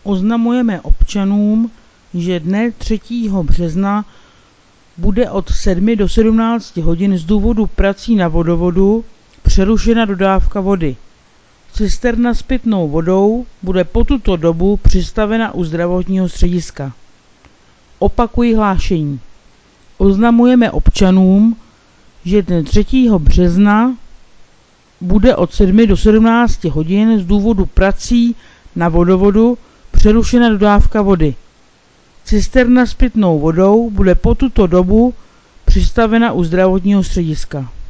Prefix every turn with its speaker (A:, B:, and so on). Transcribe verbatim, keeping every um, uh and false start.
A: Oznamujeme občanům, že dne třetího března bude od sedmi do sedmnácti hodin z důvodu prací na vodovodu přerušena dodávka vody. Cisterna s pitnou vodou bude po tuto dobu přistavena u zdravotního střediska. Opakuji hlášení. Oznamujeme občanům, že dne třetího března bude od sedmi do sedmnácti hodin z důvodu prací na vodovodu přerušena dodávka vody. Cisterna s pitnou vodou bude po tuto dobu přistavena u zdravotního střediska.